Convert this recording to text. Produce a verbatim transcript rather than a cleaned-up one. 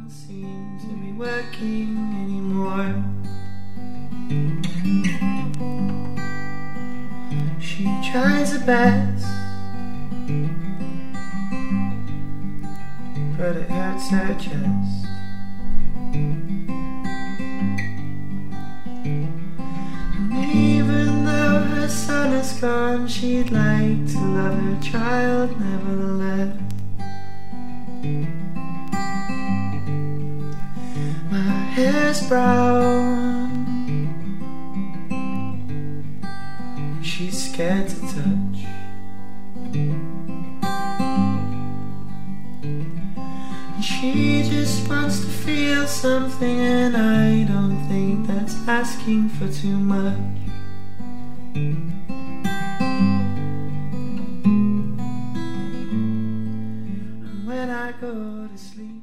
doesn't seem to be working anymore. She tries her best, but it hurts her chest. And even though her son is gone, she'd like to love her child nevertheless. My hair's brown, she's scared to touch. And she just wants to feel something, and I don't think that's asking for too much. And when I go to sleep,